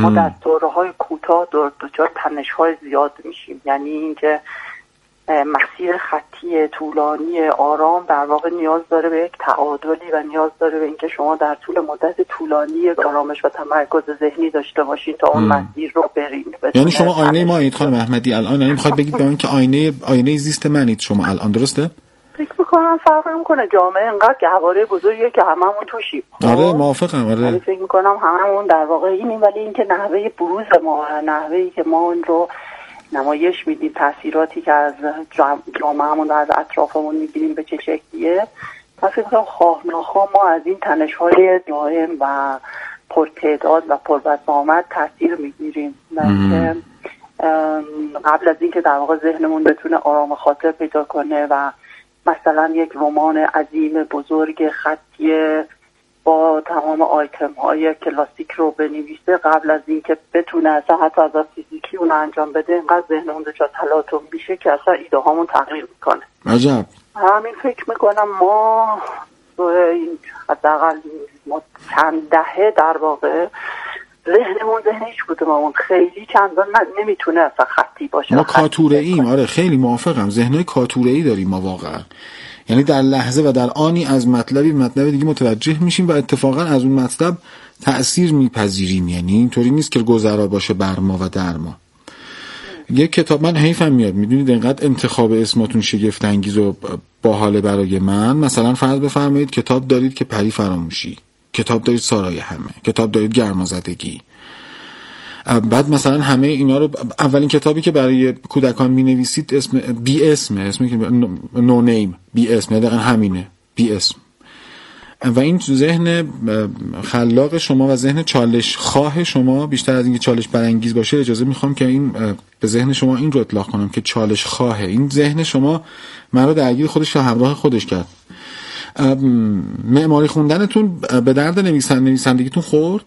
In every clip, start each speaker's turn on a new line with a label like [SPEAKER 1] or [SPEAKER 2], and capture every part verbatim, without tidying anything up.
[SPEAKER 1] ما در دوره‌های کوتاه دچار تنش‌های زیاد میشیم. یعنی اینکه مسیر خطی طولانی آرام در واقع نیاز داره به یک تعادلی و نیاز داره به اینکه شما در طول مدت طولانی یک آرامش و تمرکز ذهنی داشته باشین تا اون مسیر رو برید.
[SPEAKER 2] یعنی شما آینه ما اید خانم احمدی الان، یعنی میخواد بگید به من که آینه آینه زیست منید شما الان، درسته؟
[SPEAKER 1] فکر میکنم فرق نمیکنه، جامعه انقدر گهواره بزرگیه که هممون توشیم.
[SPEAKER 2] آره موافقم. آره
[SPEAKER 1] یعنی فکر میکنم هممون در واقع اینیم، ولی اینکه نحوه بروز ما، نحوهی که ما اون رو نمایش میدیم، تاثیراتی که از جامعهمون و از اطرافمون میگیریم به چه شکلیه، من فکر میکنم خواه ناخواه ما از این تنش‌های دائم و پرتعداد و پربسامد تاثیر میگیریم. که قبل از اینکه در واقع ذهنمون بتونه آرام خاطر پیدا کنه و مثلا یک رمان عظیم بزرگ خطی با تمام آیتم های کلاسیک رو بنویسه، قبل از اینکه بتونه اصلا حتی از فیزیکی اون انجام بده اینقدر ذهنمون دچار تلاطم میشه که اصلا ایده هامون تغییر میکنه.
[SPEAKER 2] عجب.
[SPEAKER 1] همین فکر میکنم ما حداقل ما چند دهه در واقع ذهنمون ذهن هیچ کدوممون خیلی چندان نمیتونه اصلا خطی باشه.
[SPEAKER 2] ما کاتوره ایم. آره خیلی موافقم، ذهنای کاتوره ای داریم ما واقعا. یعنی در لحظه و در آنی از مطلبی مطلب دیگه متوجه میشیم و اتفاقا از اون مطلب تأثیر میپذیریم. یعنی اینطوری نیست که گذرا باشه بر ما و در ما. یک کتاب، من حیفم میاد میدونید اینقدر انتخاب اسماتون شگفت انگیز و باحاله برای من. مثلا فرض بفرمایید کتاب دارید که پری فراموشی، کتاب دارید سارای همه، کتاب دارید گرمازدگی. بعد مثلا همه اینا رو، اولین کتابی که برای کودکان می‌نویسید اسم بی اسمه، اسمی که نو نیم، بی اسم، دقیقاً همینه، بی اسم. و این ذهن خلاق شما و ذهن چالش خواه شما بیشتر از اینکه چالش برانگیز باشه، اجازه میخوام که این به ذهن شما این رو اطلاق کنم که چالش خواه. این ذهن شما من رو درگیر خودش و همراه خودش کرد. معماری خوندنتون به درد نویسن نویسندگیتون خورد؟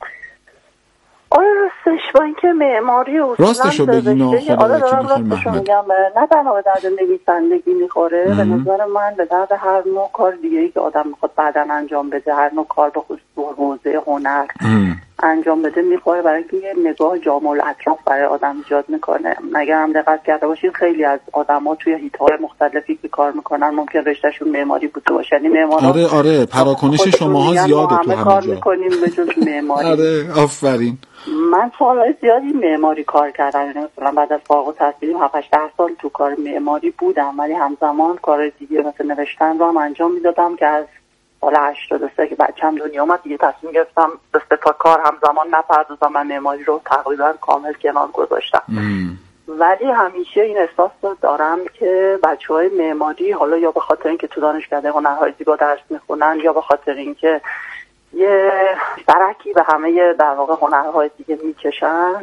[SPEAKER 1] آره راستش با اینکه معماری اصولا
[SPEAKER 2] راستشو بگی نه.
[SPEAKER 1] آره راستشو میگم، نه تنها به درد نویسندگی میخوره، به نظر من به درد هر نوع کار دیگه‌ای که آدم میخواد بعداً انجام بده، هر نوع کار به خصوص حوزه هنر ام. انجام بده میخوره، برای اینکه یه نگاه جامع الاطراف برای آدم ایجاد میکنه. اگر هم دقت کرده باشین خیلی از آدما توی حیط‌های مختلفی که کار میکنن ممکن رشتهشون معماری بوده باشه. یعنی معمارا
[SPEAKER 2] آره آره پراکنش شماها زیاده تو همه
[SPEAKER 1] کار
[SPEAKER 2] جا.
[SPEAKER 1] میکنیم به جز معماری.
[SPEAKER 2] آره آفرین.
[SPEAKER 1] من سالهای زیادی معماری کار کردم، یعنی مثلا بعد از فارغ التحصیلی هفت هشت سال تو کار معماری بودم، ولی همزمان کار دیگه مثل نوشتن رو هم انجام میدادم که از سال هشتاد و سه که بچه‌م دنیا اومد دیگه تصمیم گرفتم به سه تا کار همزمان نپردازم و معماری رو تقریبا کامل کنار گذاشتم. ولی همیشه این احساس رو دارم که بچه‌های معماری حالا یا به خاطر اینکه تو دانشکده هنرهای زیبا درس میخونن یا به خاطر اینکه یه درکی به همه در واقع هنرهای دیگه میکشن،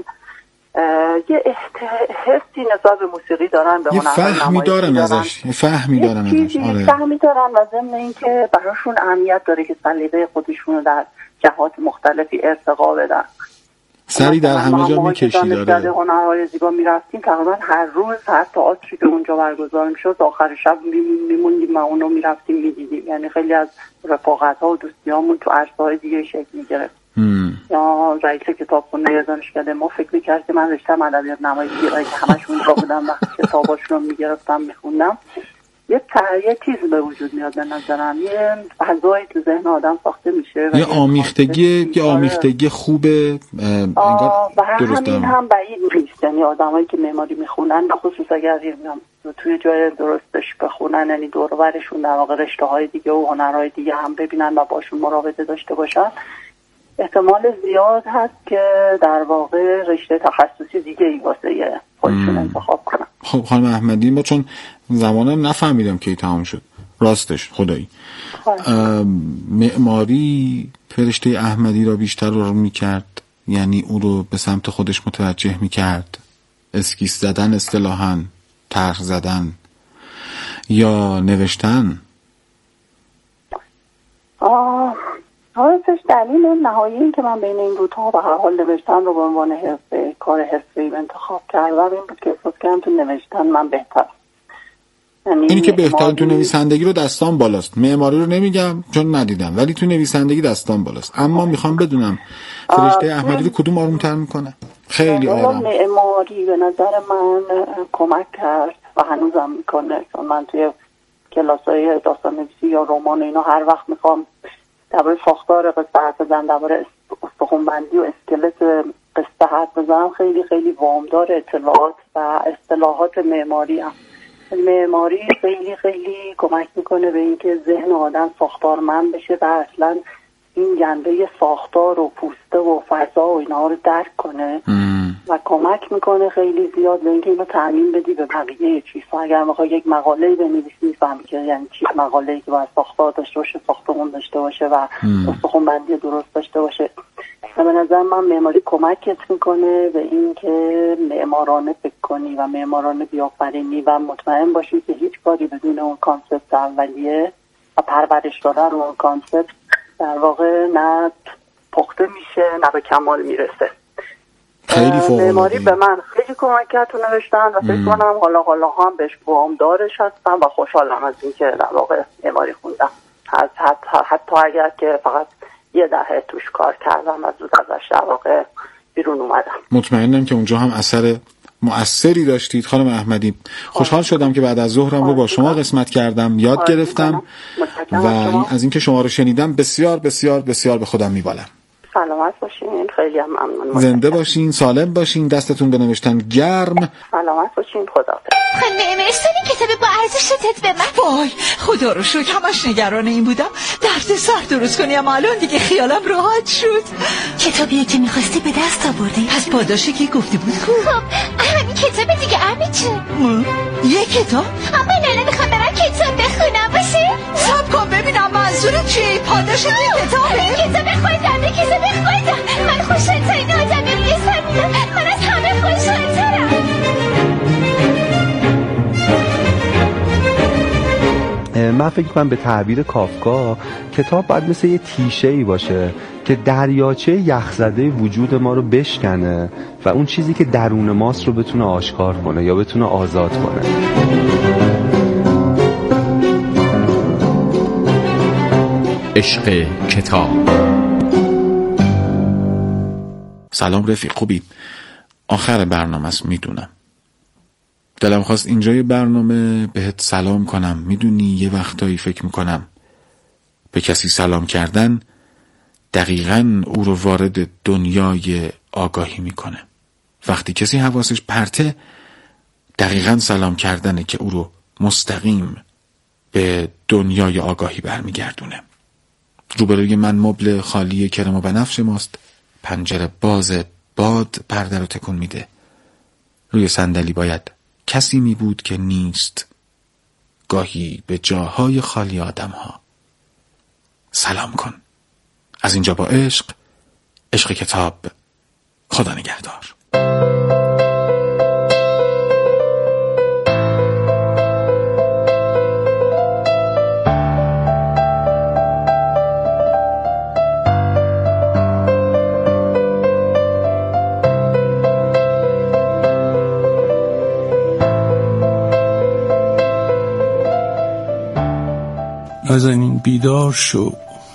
[SPEAKER 1] یه حسی نسبت به موسیقی دارن، به هنرهای
[SPEAKER 2] فهمی دارن ازش، یه فهمی دارن ازش.
[SPEAKER 1] آره فهمی دارن و ضمن اینکه براشون اهمیت داره که سلیقه خودشون رو در جهات مختلفی ارتقا بدن.
[SPEAKER 2] سری در همه جا میکشید.
[SPEAKER 1] داره هنرهای زیبا میرفتیم تقریبا هر روز هر تئاتری که اونجا برگزار میشد آخر شب میموندیم و اونو میرفتیم میدیدیم. یعنی خیلی از رفاقت‌ها و دوستیامون تو عرصه‌های دیگه شکل میگرفت. یا رئیس کتابخونه دانشکده ما فکر می‌کرد که من رشته ادبیات نمایشی که همش اونجا بودم و کتاباشون رو میگرفتم میخوندم، یه یه چیز به وجود میاد به نظرم، یه فضایی تو ذهن آدم ساخته میشه،
[SPEAKER 2] یه آمیختگی یه آمیختگی خوبه انگار.
[SPEAKER 1] درست همین هم بعید نیست. یعنی آدمایی که معماری میخونن به خصوص اگر توی جای درستش بخونن، یعنی دور و برشون در واقع رشته‌های دیگه و هنرهای دیگه هم ببینن و باشون مراوده داشته باشن، احتمال زیاد هست که در واقع رشته تخصصی دیگه ای واسه خودشون انتخاب کنن.
[SPEAKER 2] خب خانم احمدی، ما چون زمانم نفهمیدم کی تمام شد راستش خدایی، معماری فرشته احمدی را بیشتر رو میکرد، یعنی او رو به سمت خودش متوجه میکرد، اسکیس زدن اصطلاحاً، طرح زدن یا نوشتن؟
[SPEAKER 1] آه راستش دلیل نهایی این که من بین این دو تا به هر حال نوشتن رو به عنوان حرفه، کار حرفه‌ای انتخاب کردم این بود که احساس کردم تو نوشتن من بهتر.
[SPEAKER 2] اینی که بهترین تو نویسندگی رو دستان بالاست. معماری رو نمیگم چون ندیدم، ولی تو نویسندگی دستان بالاست. اما میخوام بدونم فرشته احمدی رو کدوم آروم‌تر میکنه؟ خیلی آرام.
[SPEAKER 1] معماری به نظر من کمک کرد و هنوزم میکنه، چون من توی کلاسای داستان نویسی یا رمان اینا هر وقت میخوام درباره ساختار قصه حرف بزنم، درباره استخوان‌بندی و اسکلت قصه حرف بزنم، خیلی خیلی وامدار اطلاعات و اصطلاحات معماری هم. معماری خیلی خیلی کمک میکنه به اینکه ذهن آدم ساختارمند بشه و اصلا این جنبه ساختار و پوسته و فضا و اینا رو درک کنه ام. و کمک میکنه خیلی زیاد به اینکه اینو تعمیم بدی به بقیه چیزها. اگر میخوای یک مقاله‌ای بنویسی میفهمی که یعنی چی مقاله‌ای که باید ساختار داشته باشه، ساختمون داشته باشه و استخوان‌بندی درست داشته باشه. و به نظر من معماری کمکت میکنه به اینکه معمارانه فکر کنی و معمارانه بیافرینی و مطمئن باشی که هیچ کاری بدون اون کانسپت اولیه و پرورش دادن اون کانسپت در واقع نه پخته میشه نه به کمال میرسه.
[SPEAKER 2] خیلی فوق
[SPEAKER 1] معماری به من خیلی کمک کرد تو نوشتن و فکر کنم حالا حالا هم بهش وامدارش هستم و خوشحالم از اینکه در واقع معماری خوندم، حتی, حتی, حتی اگر که فقط یه دهه توش کار کردم از زود ازش در واقع بیرون اومدم.
[SPEAKER 2] مطمئنم که اونجا هم اثر مؤثری داشتید خانم احمدی. خوشحال شدم که بعد از ظهرم رو با شما قسمت کردم، یاد گرفتم و از اینکه شما رو شنیدم بسیار بسیار بسیار به خودم میبالم.
[SPEAKER 1] سلامت باشین، خیلی هم ممنون.
[SPEAKER 2] زنده باشین، سالم باشین، دستتون به نوشتن گرم.
[SPEAKER 1] سلامت باشین، خداحافظ.
[SPEAKER 3] خانم مرسانی کتاب با ارزش دت به من. وای خدا رو شکر، همش نگران این بودم درد سر درست کنی، اما الان دیگه خیالم راحت شد. کتابیه که میخواستی به دست آوردی؟ پس پاداشی که گفتی بود کو؟ خب همین کتاب دیگه امی چه؟ یه کتاب؟ اما نه نمیخوام برم کتاب بخونم باشه؟ سب کن ببینم منظورت چیه؟ پاداش یه کتابه؟ کتاب خوندم، کتاب خوندم. من خوشحالترین آدم روی زمینم، من از همه خوشحالترم.
[SPEAKER 4] من فکر کنم به تعبیر کافکا کتاب باید مثل یه تیشه‌ای باشه که دریاچه یخزده وجود ما رو بشکنه و اون چیزی که درون ماست رو بتونه آشکار کنه یا بتونه آزاد کنه.
[SPEAKER 5] عشق کتاب.
[SPEAKER 2] سلام رفیق، خوبی؟ آخر برنامه است میدونم. دلم خواست اینجای برنامه بهت سلام کنم. میدونی یه وقتایی فکر میکنم به کسی سلام کردن دقیقاً او رو وارد دنیای آگاهی میکنه. وقتی کسی حواسش پرته دقیقاً سلام کردنه که او رو مستقیم به دنیای آگاهی برمیگردونه. روبروی من مبل خالی کرم و بنفش ماست، پنجره باز، باد پرده رو تکون میده. روی صندلی باید کسی می بود که نیست. گاهی به جاهای خالی آدم ها سلام کن. از اینجا با عشق، عشق کتاب. خدا نگهدار.
[SPEAKER 6] نازنین بیدار شو،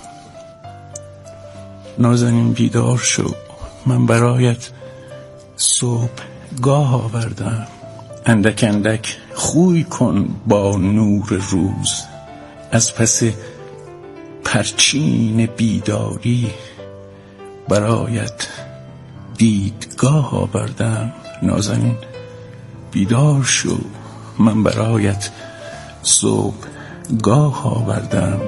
[SPEAKER 6] نازنین بیدار شو، من برایت صبح گاه آوردم. اندک اندک خوی کن با نور روز، از پس پرچین بیداری برایت دیدگاه آوردم. نازنین بیدار شو، من برایت صبح گاه آوردم.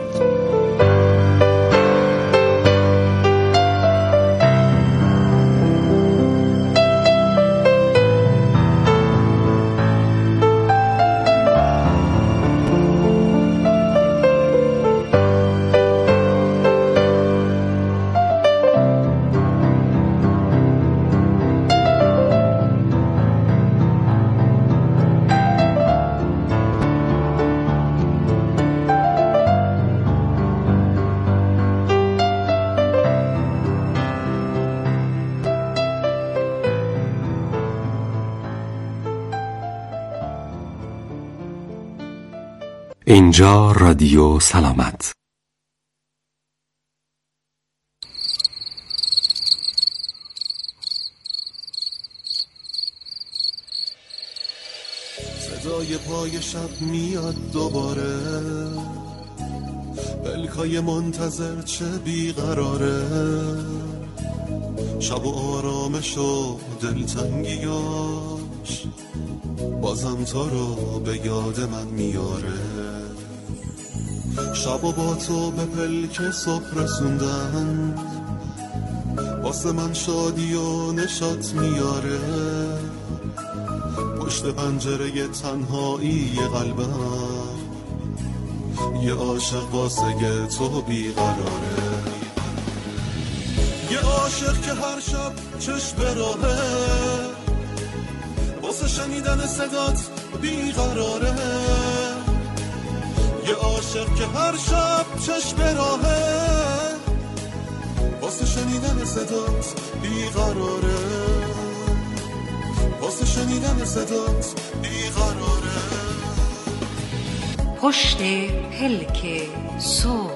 [SPEAKER 5] اینجا رادیو سلامت.
[SPEAKER 7] صدای پای شب میاد دوباره، پلکای منتظر چه بیقراره، شب و آرامش و دلتنگیاش بازم تو رو به یاد من میاره. شب و با تو به پلک صبح رسوندن، واسه من شادی و نشاط میاره. پشت پنجره تنهایی قلبم یه عاشق واسه تو بیقراره. یه عاشق که هر شب چشم به راهه، واسه شنیدن صدات بیقراره. یه عاشق که هر شب چشم به راهه، واسه شنیدن صدات بیقراره. واسه شنیدن صدات بیقراره.
[SPEAKER 8] پشت پلک صبح.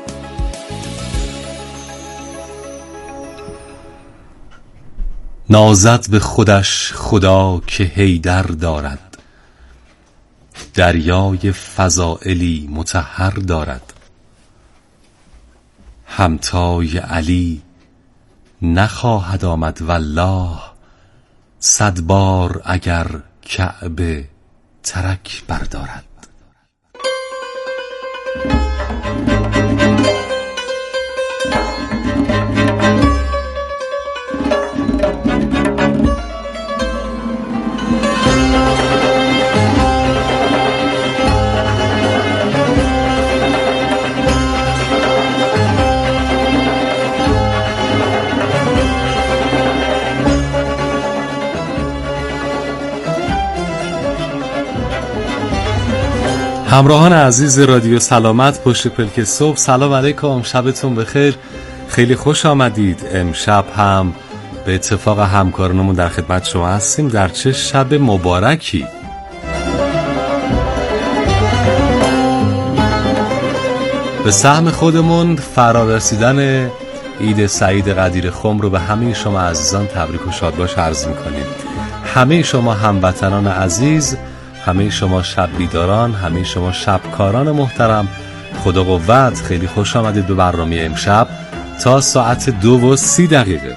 [SPEAKER 5] نازد به خودش خدا که حیدر دارد، دریای فضائلی مطهر دارد. همتای علی نخواهد آمد والله، صد بار اگر کعبه ترک بردارد. همراهان عزیز رادیو سلامت پشت پلک صبح، سلام علیکم، شبتون بخیر، خیلی خوش آمدید. امشب هم به اتفاق همکارانمون در خدمت شما هستیم. در چه شب مبارکی. به سهم خودمون فرارسیدن عید سعید قدیر خم رو به همه شما عزیزان تبریک و شادباش عرض می‌کنیم. همه شما هموطنان عزیز، همه شما شب بیداران، همه شما شبکاران محترم، خدا قوت، خیلی خوش آمدید به برنامه امشب تا ساعت دو و سی دقیقه.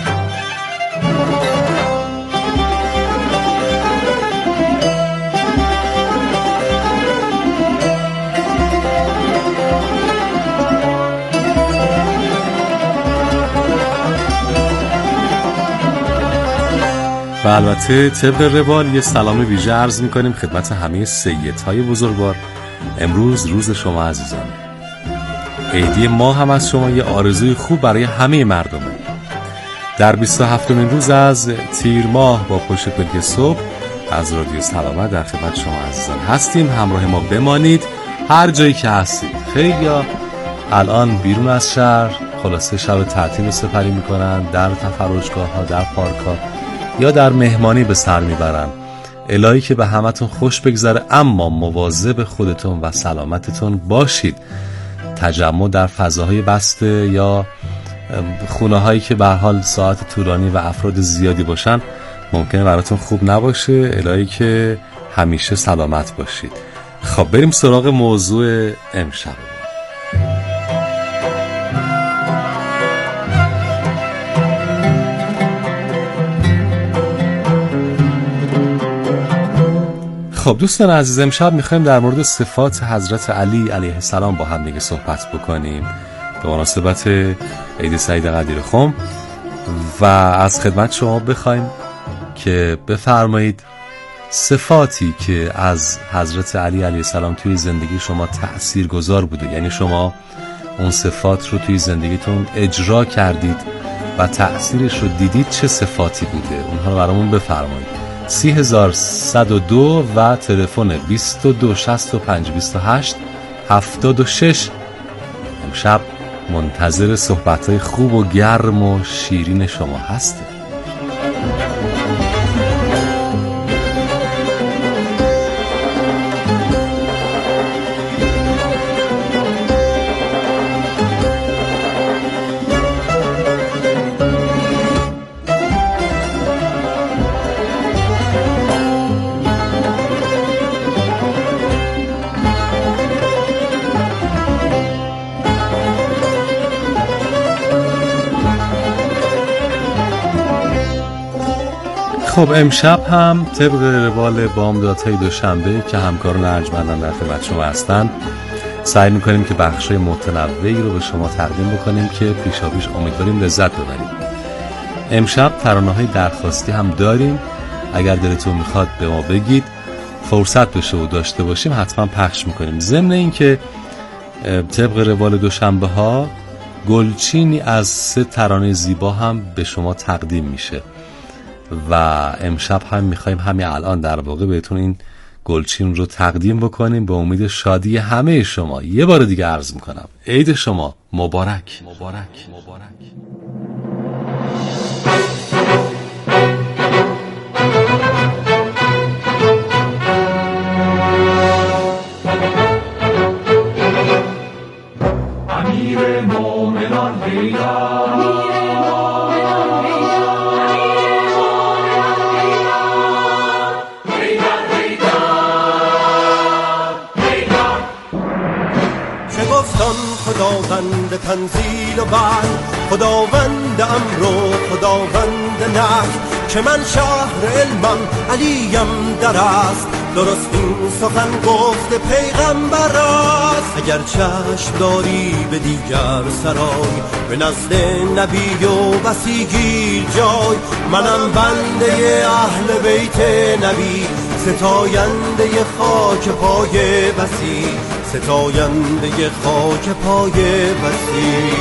[SPEAKER 5] و البته طبق روال یه سلام ویژه عرض میکنیم خدمت همه سیدهای بزرگوار. امروز روز شما عزیزان، عیدی ما هم از شما یه آرزوی خوب برای همه مردمه. در بیست و هفتمین روز از تیر ماه با پشت پلک صبح از رادیو سلامت در خدمت شما عزیزان هستیم. همراه ما بمانید هر جایی که هستید. خیلیا الان بیرون از شهر خلاصه شب تعطیل رو سپری میکنن، در تفرجگاه ها، در پارک ها یا در مهمانی به سر میبرن. الهی که به همتون خوش بگذره، اما مواظب خودتون و سلامتتون باشید. تجمع در فضاهای بسته یا خونه هایی که به هر حال ساعت طولانی و افراد زیادی باشن ممکنه براتون خوب نباشه. الهی که همیشه سلامت باشید. خب بریم سراغ موضوع امشب. خب دوستان عزیز، امشب میخوایم در مورد صفات حضرت علی علیه السلام با هم دیگه صحبت بکنیم به مناسبت عید سعید قدیر خم و از خدمت شما بخوایم که بفرمایید صفاتی که از حضرت علی علیه السلام توی زندگی شما تأثیر گذار بوده، یعنی شما اون صفات رو توی زندگیتون اجرا کردید و تأثیرش رو دیدید، چه صفاتی بوده اونها رو برامون بفرمایید. سی هزار صد و دو و تلفن بیست و دو شصت و پنج بیست و هشت هفتاد و شش. امشب منتظر صحبت‌های خوب و گرم و شیرین شما هسته. خب امشب هم طبق روال بامدادهای دوشنبه که همکاران ارجمندان در خدمت شما هستن سعی میکنیم که بخشای متنوعی رو به شما تقدیم بکنیم که پیشاپیش امیدواریم لذت ببریم. امشب ترانه‌های درخواستی هم داریم، اگر دلتون میخواد به ما بگید فرصت بشه و داشته باشیم حتما پخش میکنیم. ضمن این که طبق روال دوشنبه ها گلچینی از سه ترانه زیبا هم به شما تقدیم میشه و امشب هم میخوایم همین الان در واقع بهتون این گلچین رو تقدیم بکنیم به امید شادی همه شما. یه بار دیگه عرض میکنم عید شما مبارک مبارک مبارک.
[SPEAKER 7] امیر مومنان هیدر،
[SPEAKER 9] خداوند تنزیل و بر، خداوند امر و خداوند نهی، که من شهر علمم علیم در است، درست این سخن گفت پیغمبر است. اگر چشم داری به دیگر سرای، به نزد نبی و بسیگی جای، منم بنده اهل بیت نبی، ستاینده خاک پای بسی، ستاینده خاک پای بسی.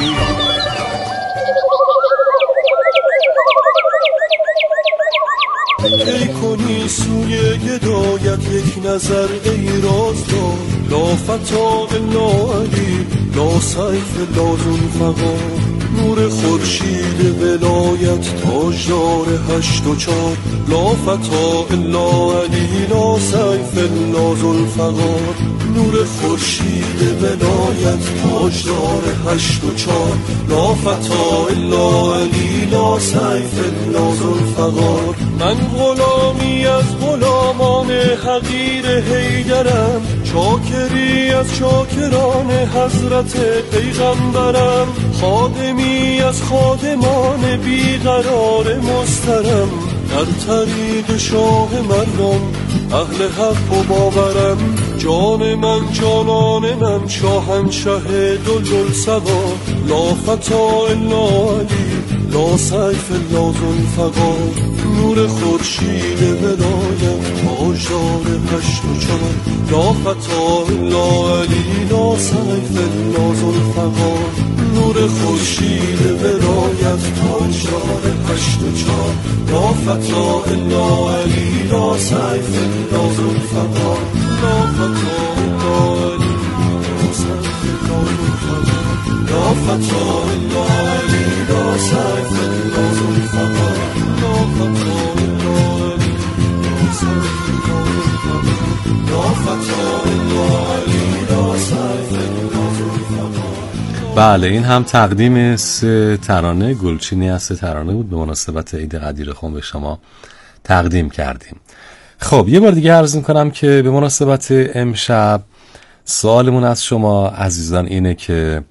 [SPEAKER 7] ای کنی سوی گدایت یک نظر ای رازدار، لا فتا الا علی، لا سیف لا ذوالفقار، نور خورشید ولایت تاجدار هشت و چار، لا فتا الا علی، لا سیف لا ذوالفقار، نور خورشید ولایت تاجدار هشت و چار، لا فتا الا علی، لا سیف لا ذوالفقار. من غلامی از غلامان حقیر حیدرم، چاکری از چاکران حضرت پیغمبرم، خادمی از خادمان بیقرار مسترم، در طریق شاه مردم اهل حق و باورم، جان من جانان من شاهنشه دلدل سوار، لا فتا الا علی، لا سیف لا ذوالفقار، نور خورشید ولایت تاجدار هشت و چار، لا فتا الا علی، لا سیف لا ذوالفقار، نور خورشید ولایت تاجدار هشت و چار، لا فتا الا علی، لا سیف لا ذوالفقار، لا فتا الا علی، لا سیف لا ذوالفقار، لا فتا الا علی، لا سیف لا ذوالفقار، لا فتا الا علی، لا سیف لا ذوالفقار، لا فتا الا علی، لا سیف لا ذوالفقار.
[SPEAKER 5] بله این هم تقدیم سه ترانه گلچینی از سه ترانه بود به مناسبت عید قدیر خون به شما تقدیم کردیم. خب یه بار دیگه عرض میکنم که به مناسبت امشب سوالمون از شما عزیزان اینه که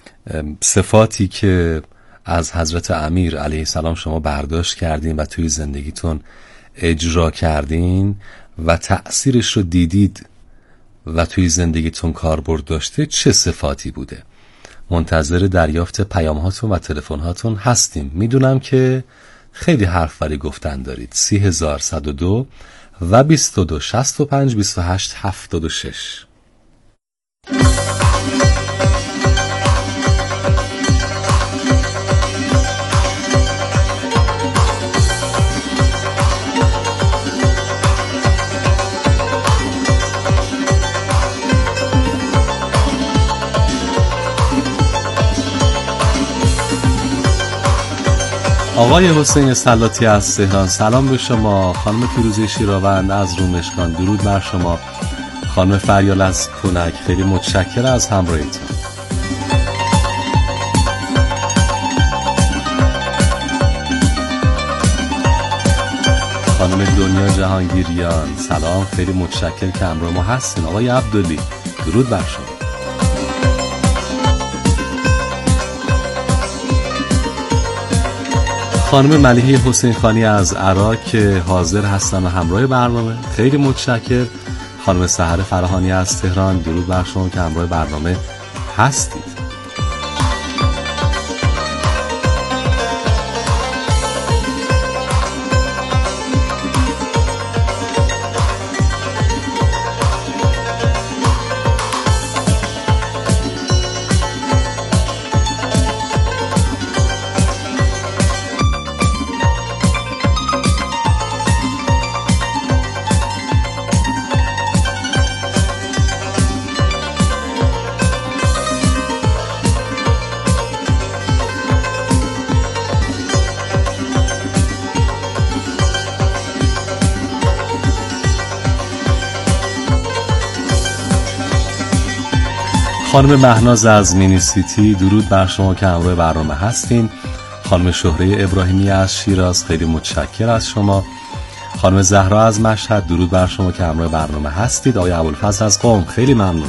[SPEAKER 5] صفاتی که از حضرت امیر علیه السلام شما برداشت کردین و توی زندگیتون اجرا کردین و تأثیرش رو دیدید و توی زندگیتون کاربرد داشته چه صفاتی بوده؟ منتظر دریافت پیام هاتون و تلفن هاتون هستیم. میدونم که خیلی حرف ولی گفتن دارید. سی هزار صد و دو و بیست و دو شصت و پنج بیست و هشت هفتاد و شش. آقای حسین سلاطی از تهران سلام به شما. خانم فیروزه شیراوند از رومشکان درود بر شما. خانم فریال از پونک خیلی متشکر از همراهیتون. خانم دنیا جهانگیریان سلام، خیلی متشکر که همراه ما هستین. آقای عبدالی درود بر شما. خانم ملیحه حسین خانی از عراق که حاضر هستن و همراه برنامه، خیلی متشکر. خانم سحر فراهانی از تهران، درود بر شما که همراه برنامه هستید. خانم مهناز از مینی سیتی، درود بر شما که همراه برنامه هستین. خانم شهره ابراهیمی از شیراز، خیلی متشکر از شما. خانم زهرا از مشهد، درود بر شما که همراه برنامه هستید. آقای ابوالفضل از قم، خیلی ممنون.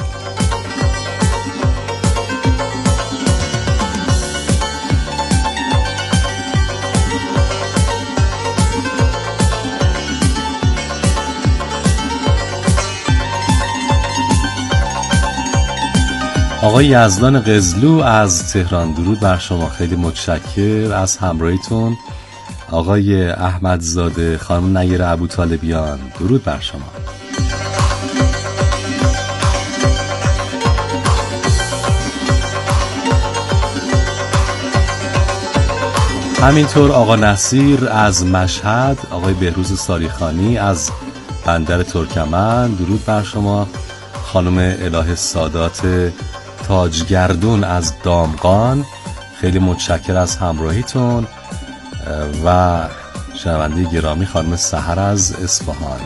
[SPEAKER 5] آقای یزدان قزلو از تهران، درود بر شما، خیلی متشکر از همراهیتون. آقای احمدزاده، خانم نیر ابوطالبیان، درود بر شما. همینطور آقا نصیر از مشهد، آقای بهروز ساریخانی از بندر ترکمن، درود بر شما. خانم الهه سادات تاجگردون از دامغان، خیلی متشکر از همراهیتون. و شنونده گرامی خانم سحر از اصفهان.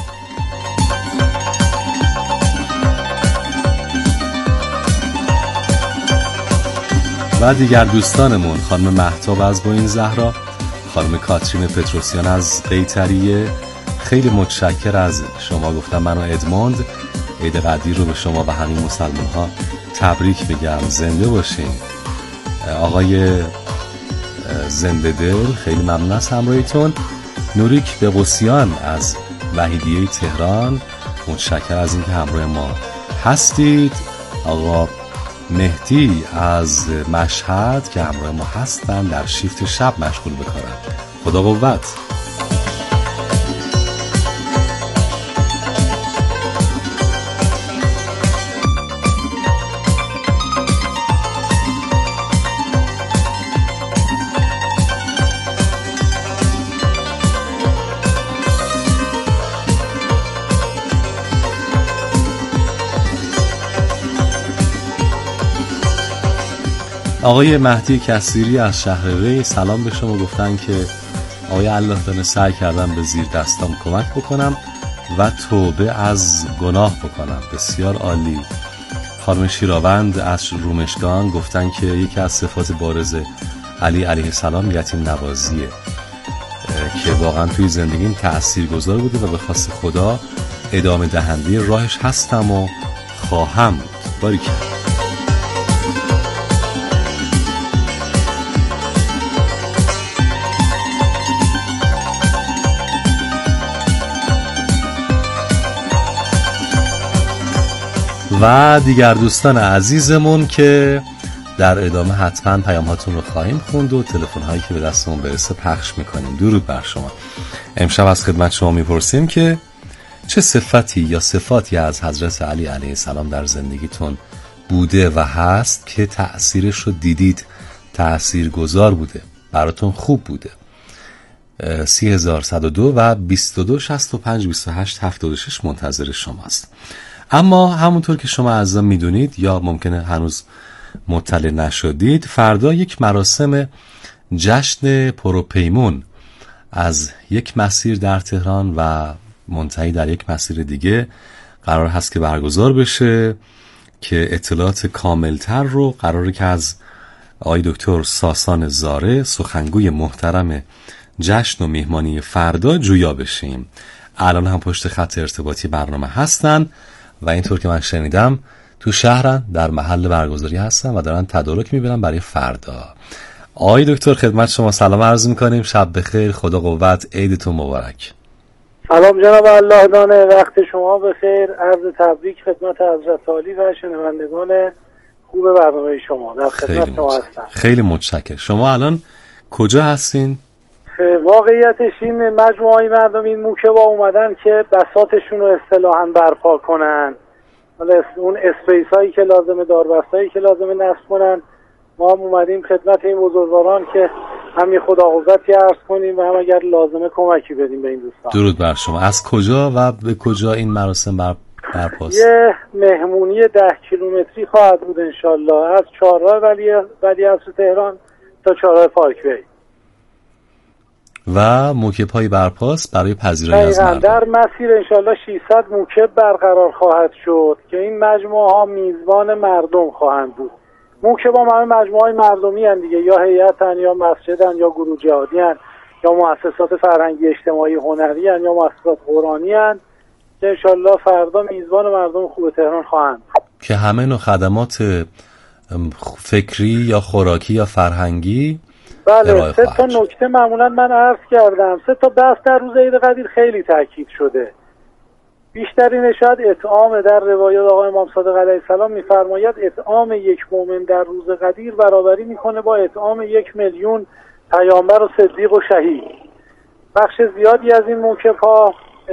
[SPEAKER 5] و دیگر دوستانمون خانم مهتاب از بوین زهرا، خانم کاترین پتروسیان از قیطریه، خیلی متشکر از شما. گفتم منو ادموند عید قدیر رو به شما و همین مسلمان ها تبریک بگم، زنده باشین. آقای زنده دل، خیلی ممنون از همراهیتون. نوریک بقوسیان از وحیدیه تهران، متشکر از اینکه همراه ما هستید. آقا مهدی از مشهد که همراه ما هستن، در شیفت شب مشغول به کارن. خدا قوت. آقای مهدی کثیری از شهر ری، سلام به شما، گفتن که آقای الله دانه سعی کردم به زیر دستام کمک بکنم و توبه از گناه بکنم. بسیار عالی. خانم شیراوند از رومشگان گفتن که یکی از صفات بارز علی علیه السلام یتیم نوازیه که واقعا توی زندگیم تأثیرگذار بوده و به خواست خدا ادامه دهنده راهش هستم و خواهم بود. باریکلا. و دیگر دوستان عزیزمون که در ادامه حتما پیام هاتون رو خواهیم خوند و تلفن هایی که به دستمون برسه پخش میکنیم. درود بر شما. امشب از خدمت شما میپرسیم که چه صفتی یا صفاتی از حضرت علی علیه السلام در زندگیتون بوده و هست که تأثیرش رو دیدید، تأثیر گذار بوده، براتون خوب بوده. سی هزار صد و دو و بیست و دو شصت و پنج بیست و هشت هفتاد و شش منتظر شماست. اما همونطور که شما عزیزان میدونید یا ممکنه هنوز مطلع نشدید، فردا یک مراسم جشن پروپیمون از یک مسیر در تهران و منتهی در یک مسیر دیگه قرار هست که برگزار بشه که اطلاعات کاملتر رو قراره که از آقای دکتر ساسان زاره، سخنگوی محترم جشن و میهمانی فردا، جویا بشیم. الان هم پشت خط ارتباطی برنامه هستن و اینطور که من شنیدم تو شهرن، در محل برگزاری هستن و دارن تدارک میبینن برای فردا. آقای دکتر خدمت شما سلام عرض میکنیم، شب بخیر، خدا قوت، عیدتون مبارک.
[SPEAKER 10] سلام جناب الله دانه، وقت شما بخیر، عرض تبریک خدمت حضرت عالی و شنوندگان خوب برنامه شما. در خدمت شما هستم.
[SPEAKER 5] خیلی متشکرم. شما الان کجا هستین؟
[SPEAKER 10] واقعیتش این مجموعه مردمی موکه با اومدن که بساطشون رو اصطلاحاً برپا کنن، حالا اون اسپیس هایی که لازمه، داربستایی که لازمه نصب کنن. ما هم اومدیم خدمت این بزرگواران که هم یه خداحافظی عرض کنیم و هم اگر لازمه کمکی بدیم به این دوستان.
[SPEAKER 5] درود بر شما. از کجا و به کجا این مراسم بر برپاست؟
[SPEAKER 10] یه مهمونی ده کیلومتری خواهد بود انشالله، از چهارراه ولی ولیعصر تهران تا چهارراه پارک وی
[SPEAKER 5] و موکب های برپاست برای پذیرایی از مردم.
[SPEAKER 10] در مسیر انشالله ششصد موکب برقرار خواهد شد که این مجموعه ها میزبان مردم خواهند بود. موکب هم همه مجموعه های مردمی هستند دیگه، یا هیئتن یا مسجدن یا گروه جهادی هستند یا مؤسسات فرهنگی اجتماعی هنری هستند یا مؤسسات قرآنی هستند که انشالله فردا میزبان مردم خوب تهران خواهند
[SPEAKER 5] که همه نوع خدمات فکری یا خوراکی یا فرهنگی.
[SPEAKER 10] بله، سه تا نکته معمولا من عرض کردم، سه تا بحث در روز عید قدیر خیلی تاکید شده. بیشترین شاید اطعام، در روایات آقای امام صادق علیه السلام میفرماید اطعام یک مؤمن در روز قدیر برابری میکنه با اطعام یک میلیون پیامبر و صدیق و شهید. بخش زیادی از این موکب‌ها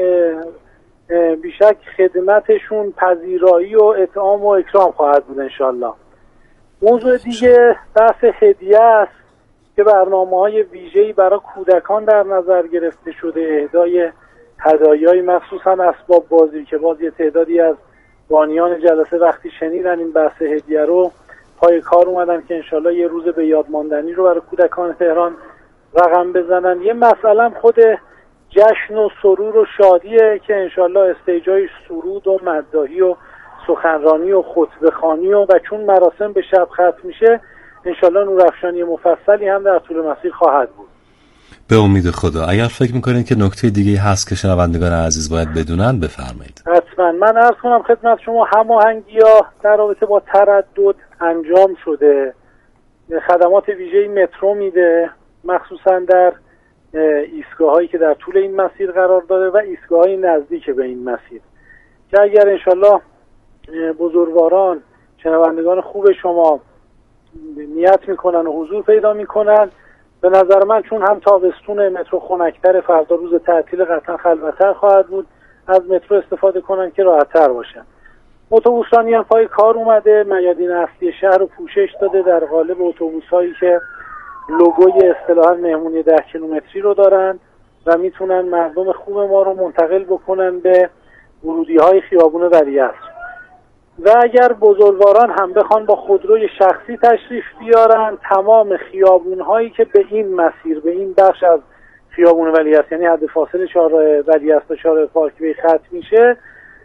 [SPEAKER 10] بیشک خدمتشون پذیرایی و اطعام و اکرام خواهد بود انشالله. موضوع دیگه بحث هدیه است که برنامه‌های ویژه‌ای برای کودکان در نظر گرفته شده، اهدای هدایایی مخصوصا اسباب بازی که باز یه تعدادی از بانیان جلسه وقتی شنیدن این بحث هدیه رو پای کار اومدن که انشالله یه روز به یاد ماندنی رو برای کودکان تهران رقم بزنن. یه مسئله خود جشن و سرور و شادیه که انشالله استیجای سرود و مداحی و سخنرانی و خطبه‌خوانی و و چون مراسم به شب ختم میشه انشالله نورافشانی مفصلی هم در طول مسیر خواهد بود.
[SPEAKER 5] به امید خدا. اگر فکر میکنید که نکته دیگه هست که شنوندگان عزیز باید بدونن بفرمایید.
[SPEAKER 10] حتما. من عرض کنم خدمت شما هماهنگی‌ها در رابطه با تردد انجام شده. خدمات ویژه‌ای مترو میده، مخصوصا در ایستگاه‌هایی که در طول این مسیر قرار داره و ایستگاه‌های نزدیک به این مسیر که اگر انشالله بزرگواران شنوندگان خوب شما نیت میکنن و حضور پیدا میکنن، به نظر من چون هم تابستون مترو خنک‌تر، فردا روز تعطیل قطعا خلوت‌تر خواهد بود، از مترو استفاده کنن که راحت‌تر باشن. اتوبوسرانی هم پای کار اومده، میادین اصلی شهر رو پوشش داده در قالب اتوبوس‌هایی که لوگوی اصطلاحاً مهمونی ده کیلومتری رو دارن و میتونن مردم خوب ما رو منتقل بکنن به ورودی‌های خیابون ولیعصر. و اگر بزرگواران هم بخوان با خودروی شخصی تشریف بیارن، تمام خیابون‌هایی که به این مسیر، به این بخش از خیابون ولیعصر، یعنی حد فاصل چهارراه ولیعصر تا چهارراه پارک وی ختم میشه،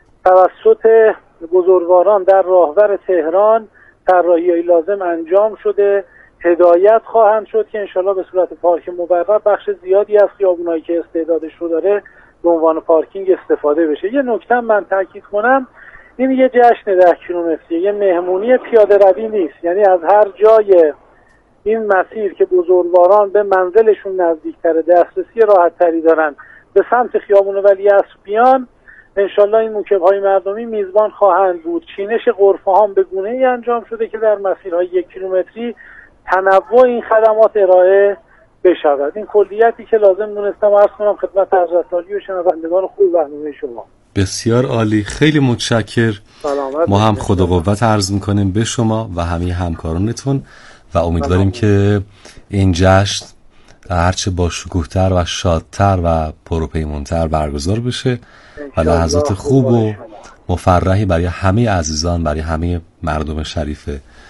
[SPEAKER 10] توسط بزرگواران در راهور تهران طراحی‌های لازم انجام شده، هدایت خواهند شد که انشالله به صورت پارک مبرر بخش زیادی از خیابونایی که استعدادش رو داره به عنوان پارکینگ استفاده بشه. یه نکته من تاکید کنم، این یه جشن ده کیلومتری، یه مهمونی پیاده روی نیست، یعنی از هر جای این مسیر که بزرگواران به منزلشون نزدیکتر، دسترسی راحت تری دارن، به سمت خیابون ولیعصر بیان، انشالله این موکب‌های مردمی میزبان خواهند بود. چینش غرفه ها به گونه‌ای انجام شده که در مسیرهای یک کیلومتری تنوع این خدمات ارائه بشود. این کلیتی که لازم دونستم عرض کنم خدمت حضرت عالی و شنوندگان خوب برنامه شما.
[SPEAKER 5] بسیار عالی، خیلی متشکر. ما هم خدا قوت عرض میکنیم به شما و همه همکارانتون و امیدواریم که این جشن هرچه با شکوه‌تر و شادتر و پروپیمونتر برگزار بشه و لحظات خوب و مفرحی برای همه عزیزان، برای همه مردم شریف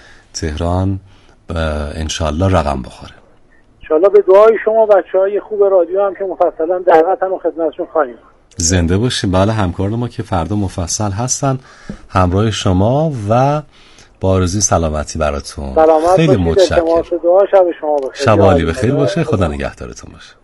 [SPEAKER 5] تهران انشالله رقم بخوره.
[SPEAKER 10] انشالله به دعای شما بچه‌های خوب رادیو هم که مفصلا دعوتن و خدمتشون خواهیم.
[SPEAKER 5] زنده باشیم. بله، همکاران ما که فردا مفصل هستن همراه شما و با آرزوی سلامتی براتون.
[SPEAKER 10] سلامت
[SPEAKER 5] خیلی متشکرم.
[SPEAKER 10] شما شب شما بخیر.
[SPEAKER 5] شب عالی بخیر باشه. خدا نگهدارتون باشه.